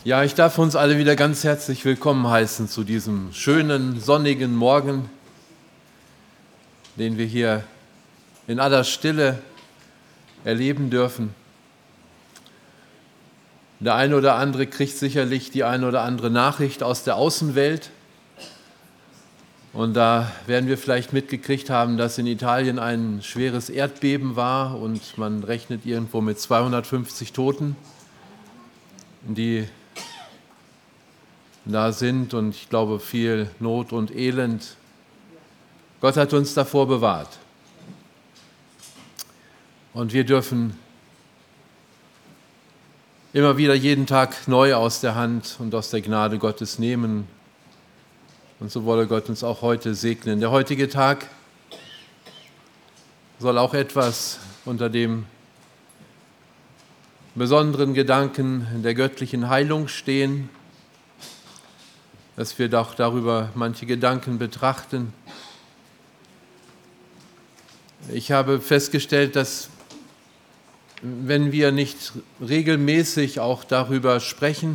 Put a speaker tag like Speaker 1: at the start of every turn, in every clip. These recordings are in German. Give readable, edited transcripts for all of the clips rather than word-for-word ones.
Speaker 1: Ja, ich darf uns alle wieder ganz herzlich willkommen heißen zu diesem schönen, sonnigen Morgen, den wir hier in aller Stille erleben dürfen. Der eine oder andere kriegt sicherlich die eine oder andere Nachricht aus der Außenwelt. Und da werden wir vielleicht mitgekriegt haben, dass in Italien ein schweres Erdbeben war und man rechnet irgendwo mit 250 Toten, die da sind, und ich glaube viel Not und Elend. Gott hat uns davor bewahrt. Und wir dürfen immer wieder jeden Tag neu aus der Hand und aus der Gnade Gottes nehmen. Und so wolle Gott uns auch heute segnen. Der heutige Tag soll auch etwas unter dem besonderen Gedanken der göttlichen Heilung stehen, dass wir doch darüber manche Gedanken betrachten. Ich habe festgestellt, dass wenn wir nicht regelmäßig auch darüber sprechen,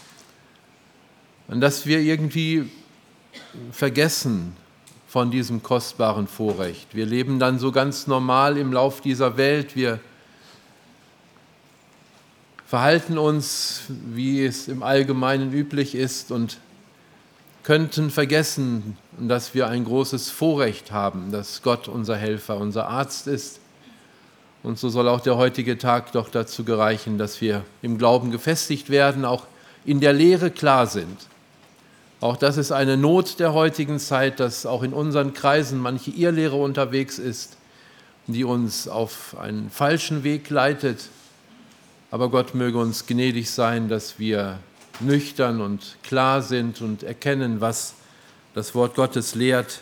Speaker 1: dass wir irgendwie vergessen von diesem kostbaren Vorrecht. Wir leben dann so ganz normal im Lauf dieser Welt. Wir verhalten uns, wie es im Allgemeinen üblich ist, und könnten vergessen, dass wir ein großes Vorrecht haben, dass Gott unser Helfer, unser Arzt ist. Und so soll auch der heutige Tag doch dazu gereichen, dass wir im Glauben gefestigt werden, auch in der Lehre klar sind. Auch das ist eine Not der heutigen Zeit, dass auch in unseren Kreisen manche Irrlehre unterwegs ist, die uns auf einen falschen Weg leitet. Aber Gott möge uns gnädig sein, dass wir nüchtern und klar sind und erkennen, was das Wort Gottes lehrt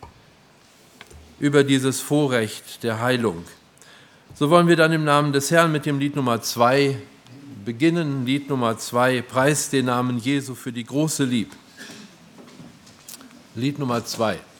Speaker 1: über dieses Vorrecht der Heilung. So wollen wir dann im Namen des Herrn mit dem Lied Nummer 2 beginnen. Lied Nummer 2, Preist den Namen Jesu für die große Lieb. Lied Nummer 2.